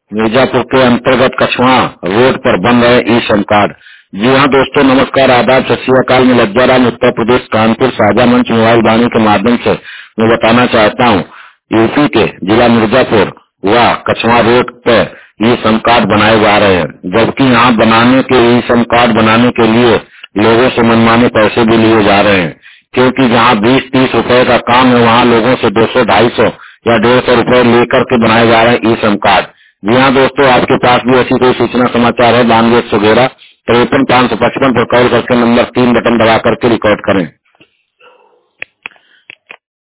मिर्जापुर के अंतर्गत कछुआ रोड पर बन रहे ई श्रम कार्ड। जी हाँ दोस्तों, नमस्कार, आदाब, सत श्री अकाल। मैं लज्जाराम उत्तर प्रदेश कानपुर साझा मंच मोबाइल वाणी के माध्यम से मैं बताना चाहता हूँ, यूपी के जिला मिर्जापुर व कछुआ रोड पर ई श्रम कार्ड बनाए जा रहे हैं, जबकि यहाँ बनाने के ई श्रम कार्ड बनाने के लिए लोगों से मनमाने पैसे भी लिए जा रहे हैं, क्योंकि जहाँ 20-30 रुपए का काम है वहाँ लोगों से 200-250 या 150 रुपए लेकर के बनाए जा रहे हैं ई श्रम कार्ड। जी हाँ दोस्तों, आपके पास भी ऐसी कोई सूचना समाचार है 92 111 53 555 पर कॉल करके नंबर 3 बटन दबा करके रिकॉर्ड करें।